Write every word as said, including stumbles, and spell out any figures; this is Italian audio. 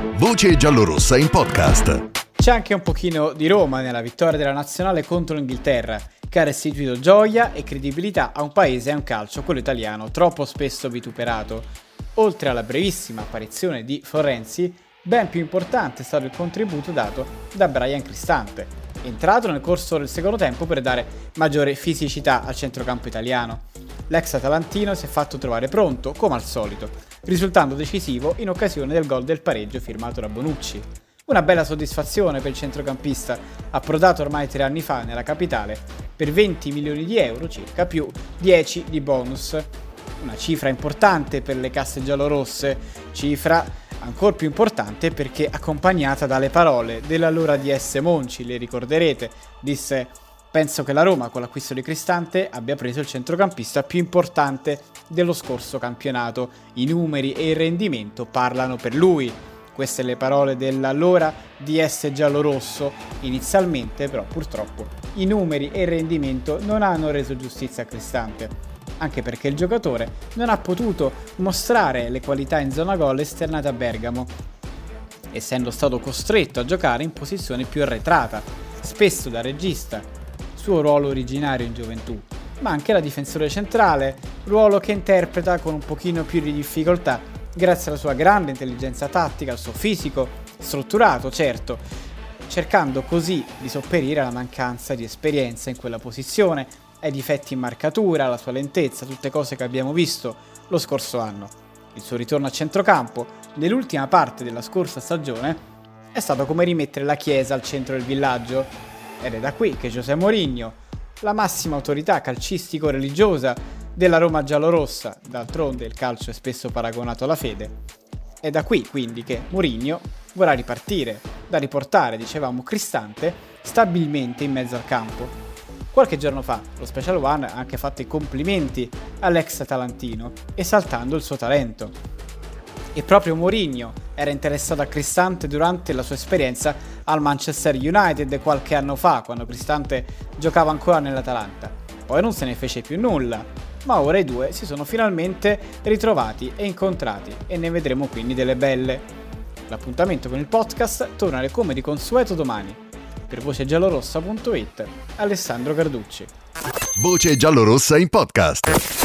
Voce giallorossa in podcast. C'è anche un pochino di Roma nella vittoria della nazionale contro l'Inghilterra, che ha restituito gioia e credibilità a un paese e a un calcio, quello italiano, troppo spesso vituperato. Oltre alla brevissima apparizione di Florenzi, ben più importante è stato il contributo dato da Bryan Cristante, entrato nel corso del secondo tempo per dare maggiore fisicità al centrocampo italiano. L'ex atalantino si è fatto trovare pronto, come al solito, risultando decisivo in occasione del gol del pareggio firmato da Bonucci. Una bella soddisfazione per il centrocampista, approdato ormai tre anni fa nella capitale per venti milioni di euro circa, più dieci di bonus. Una cifra importante per le casse giallorosse, cifra ancora più importante perché accompagnata dalle parole dell'allora D S Monci. Le ricorderete, disse: penso che la Roma con l'acquisto di Cristante abbia preso il centrocampista più importante dello scorso campionato, i numeri e il rendimento parlano per lui. Queste le parole dell'allora D S giallorosso. Inizialmente però purtroppo i numeri e il rendimento non hanno reso giustizia a Cristante, anche perché il giocatore non ha potuto mostrare le qualità in zona gol esternate a Bergamo, essendo stato costretto a giocare in posizione più arretrata, spesso da regista, suo ruolo originario in gioventù, ma anche da difensore centrale, ruolo che interpreta con un pochino più di difficoltà grazie alla sua grande intelligenza tattica, al suo fisico strutturato, certo, cercando così di sopperire alla mancanza di esperienza in quella posizione, ai difetti in marcatura, alla sua lentezza, tutte cose che abbiamo visto lo scorso anno. Il suo ritorno a centrocampo, nell'ultima parte della scorsa stagione, è stato come rimettere la chiesa al centro del villaggio, ed è da qui che José Mourinho, la massima autorità calcistico-religiosa della Roma giallorossa, d'altronde il calcio è spesso paragonato alla fede, è da qui quindi che Mourinho vorrà ripartire, da riportare, dicevamo, Cristante stabilmente in mezzo al campo. Qualche giorno fa lo Special One ha anche fatto i complimenti all'ex atalantino, esaltando il suo talento. E proprio Mourinho era interessato a Cristante durante la sua esperienza al Manchester United qualche anno fa, quando Cristante giocava ancora nell'Atalanta. Poi non se ne fece più nulla, ma ora i due si sono finalmente ritrovati e incontrati e ne vedremo quindi delle belle. L'appuntamento con il podcast torna come di consueto domani. Per voce giallorossa punto it, Alessandro Carducci. Voce giallorossa in podcast.